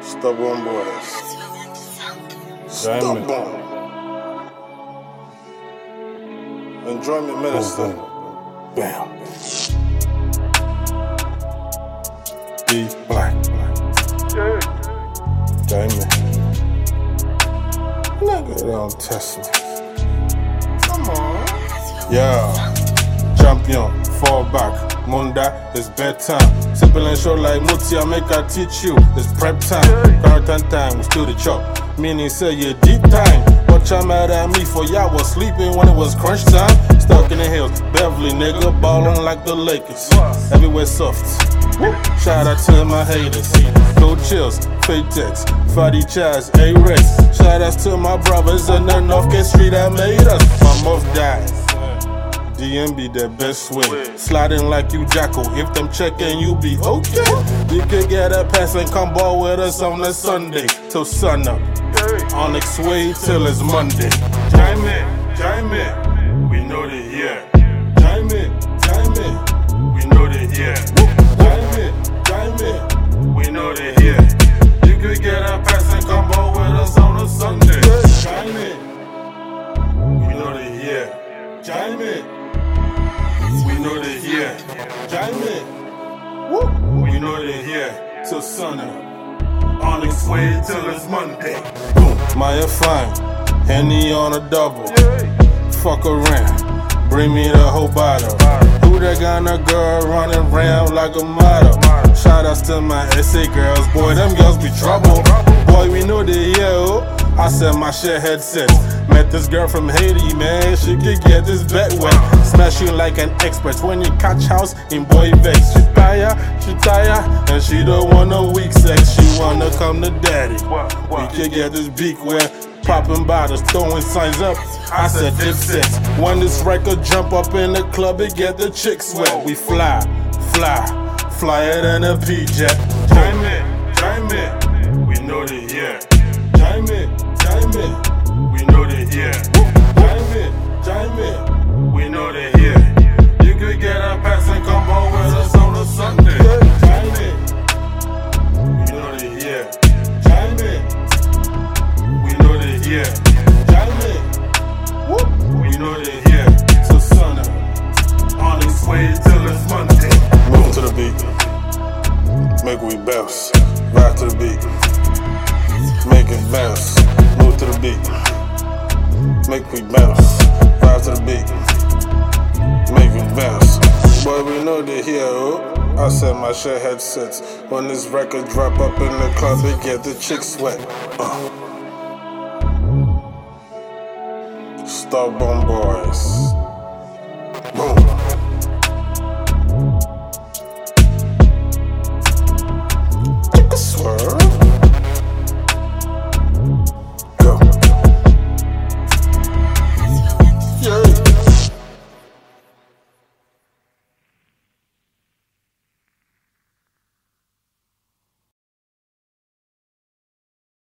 Stubborn boys. Stubborn. Enjoyment minister. Bam. B Black. Diamond. Nigga, don't test me. Come on. Yeah. Champion, fall back. Munda, it's bedtime. Simple and short like Muti, I make I teach you. It's prep time. Quarantine time, we still the chop. Meaning say you deep time. Watch out mad at me for y'all was sleeping when it was crunch time. Stuck in the hills, Beverly nigga, ballin' like the Lakers. Everywhere soft. Shout out to my haters. Go Chills, Fatex, Fadi Chaz, A-Rex. Shout outs to my brothers in the Northgate Street that made us. My mouth died. DMB the best way. Sliding like you Jacko. If them checking, you be okay. You could get a pass and come ball with us on a Sunday till sun up. Onyx way till it's Monday. Chime in, we know they here. Chime in, we know they here. Chime in, we know they here. You could get a pass and come ball with us on a Sunday. Chime in, we know they here. Chime in. We know they here. Chime in. We know they here. Till sun up. Onyx way till it's Monday. Boom. Maya fine. Henny on a double. Fuck around. Bring me the whole bottle. Who that got a girl running around like a model? Shout outs to my SA girls. Boy, them girls be trouble. Boy, we know they here. Oh. I said my shit headset. Met this girl from Haiti, man. She could get this bet wet. Smash you like an expert when you catch house in boy vex. She tired, and she don't want no weak sex. She wanna come to daddy. We could get this beak wet. Popping bottles, throwing signs up. I said dipsets. When this record jump up in the club, it get the chicks wet. We fly, flyer than a P-jet. Chime in, we know they here. Chime in, we know they here. Chime in, we know they here. You could get a pass and come on with us on a Sunday. Chime in, we know they here. Chime in, we know they here. Chime in, we know they here. Till sun up, on its way till it's Monday. Move to the beat, make we bounce. Ride to the beat, make it bounce. Move to the beat, make me bounce. Ride to the beat, make me bounce. Boy, we know they here, oh. I said my shit headsets. When this record drop up in the club, it get the chicks wet. Stubborn boys.